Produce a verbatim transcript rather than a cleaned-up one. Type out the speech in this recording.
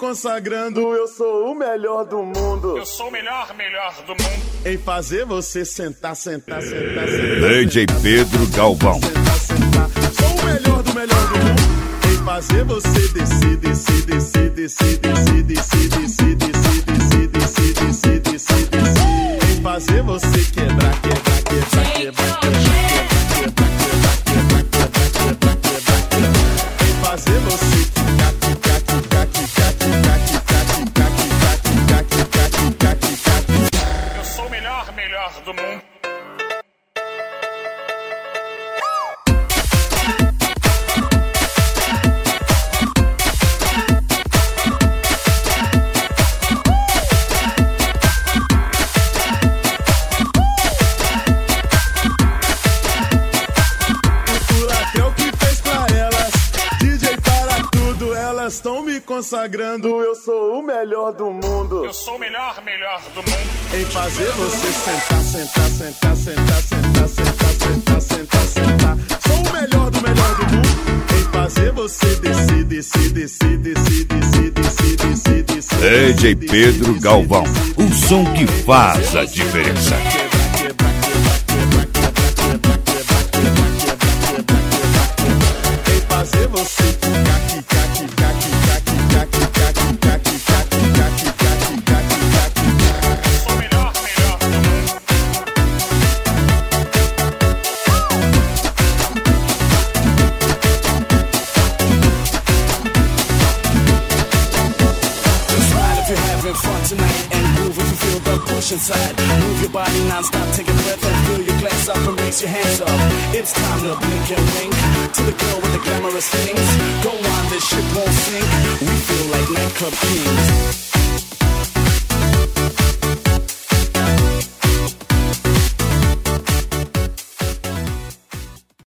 consagrando, eu sou o melhor do mundo. Eu sou o melhor, melhor do mundo. Em fazer você sentar, sentar, sentar, sentar. D J Pedro Galvão. Sentar, sentar. Sou o melhor do melhor do mundo. Em fazer você descer, descer, descer, descer, descer, descer, descer, descer, descer, descer, descer, descer, descer. Em fazer você quebrar, quebrar, quebrar, quebrar, quebrar, quebrar, quebrar, quebrar, quebrar, quebrar, quebrar. Em fazer você quicar, quicar, quicar, quicar, quicar, quicar, quicar, quicar, quicar, quicar, quicar, quicar. Eu sou o melhor, melhor do mundo. Estão me consagrando, eu sou o melhor do mundo. Eu sou o melhor, melhor do mundo. Em fazer você sentar, sentar, sentar, sentar, sentar, sentar, sentar, sentar, sentar. Sou o melhor do melhor do mundo. Em fazer você descer, descer, descer, descer, descer, descer, descer, descer. D J Pedro Galvão, o som que faz a diferença. Em fazer você quicar, quicar, quicar, quicar, quicar, quicar, quicar, quicar, quicar, quicar, quicar, quicar, quicar. Eu sou o melhor, melhor do mundo. Just ride if you're having fun tonight and groove if you feel the push inside. Move your body non-stop, take a breath and fill your glass up and raise your hands up. It's time to blink and wink to the girl with the glamorous things. Go on, this ship won't sink. We feel like nightclub kings.